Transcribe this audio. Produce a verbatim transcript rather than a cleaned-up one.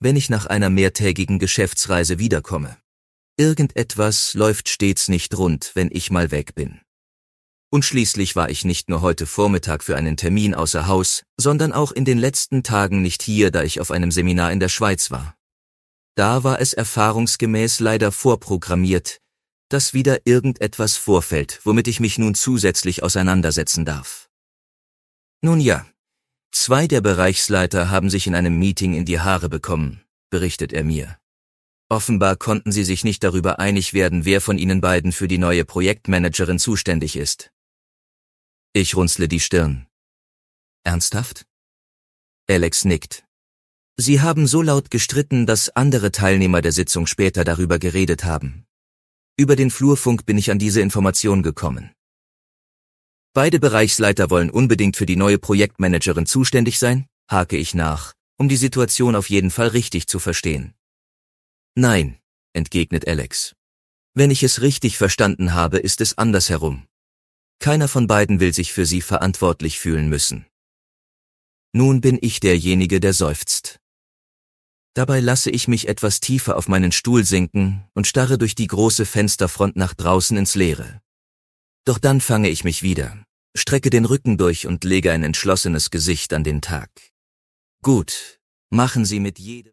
wenn ich nach einer mehrtägigen Geschäftsreise wiederkomme. Irgendetwas läuft stets nicht rund, wenn ich mal weg bin. Und schließlich war ich nicht nur heute Vormittag für einen Termin außer Haus, sondern auch in den letzten Tagen nicht hier, da ich auf einem Seminar in der Schweiz war. Da war es erfahrungsgemäß leider vorprogrammiert, dass wieder irgendetwas vorfällt, womit ich mich nun zusätzlich auseinandersetzen darf. Nun ja, zwei der Bereichsleiter haben sich in einem Meeting in die Haare bekommen, berichtet er mir. Offenbar konnten sie sich nicht darüber einig werden, wer von ihnen beiden für die neue Projektmanagerin zuständig ist. Ich runzle die Stirn. Ernsthaft? Alex nickt. Sie haben so laut gestritten, dass andere Teilnehmer der Sitzung später darüber geredet haben. Über den Flurfunk bin ich an diese Information gekommen. Beide Bereichsleiter wollen unbedingt für die neue Projektmanagerin zuständig sein, hake ich nach, um die Situation auf jeden Fall richtig zu verstehen. Nein, entgegnet Alex. Wenn ich es richtig verstanden habe, ist es andersherum. Keiner von beiden will sich für sie verantwortlich fühlen müssen. Nun bin ich derjenige, der seufzt. Dabei lasse ich mich etwas tiefer auf meinen Stuhl sinken und starre durch die große Fensterfront nach draußen ins Leere. Doch dann fange ich mich wieder, strecke den Rücken durch und lege ein entschlossenes Gesicht an den Tag. Gut, machen Sie mit jedem